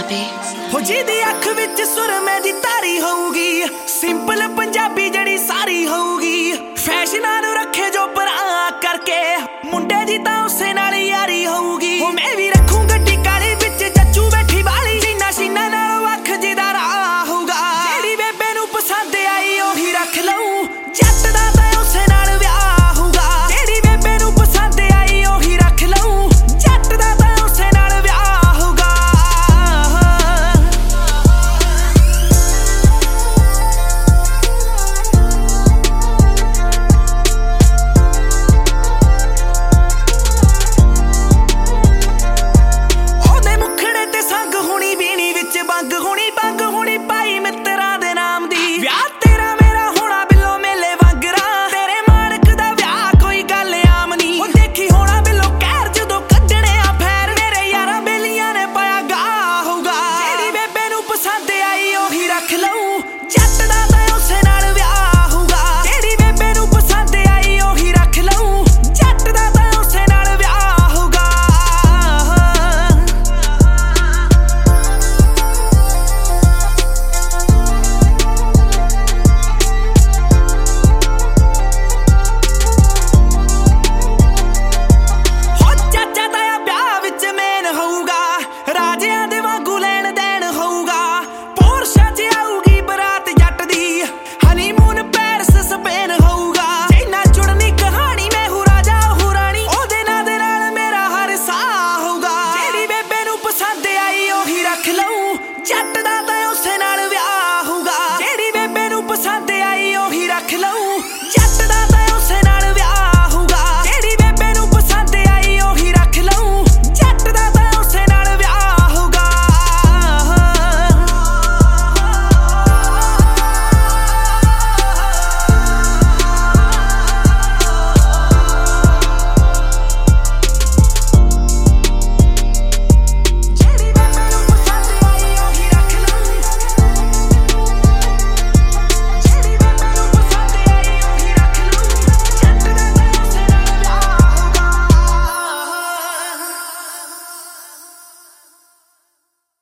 ਹੋ ਜਿਹਦੀ ਅੱਖ ਵਿੱਚ ਸੁਰਮੇ ਦੀ ਤਾਰੀ ਹੋਊਗੀ, ਸਿੰਪਲ ਪੰਜਾਬੀ ਜਿਹੜੀ ਸਾਰੀ ਹੋਊਗੀ, ਫੈਸ਼ਨਾਂ ਨੂੰ ਰੱਖੇ ਜੋ ਪਰਾਂ ਕਰਕੇ, ਮੁੰਡੇ ਦੀ ਤਾਂ ਉਸੇ ਨਾਲ ਯਾਰੀ ਹੋਊਗੀ। ਹੋ ਮੈਂ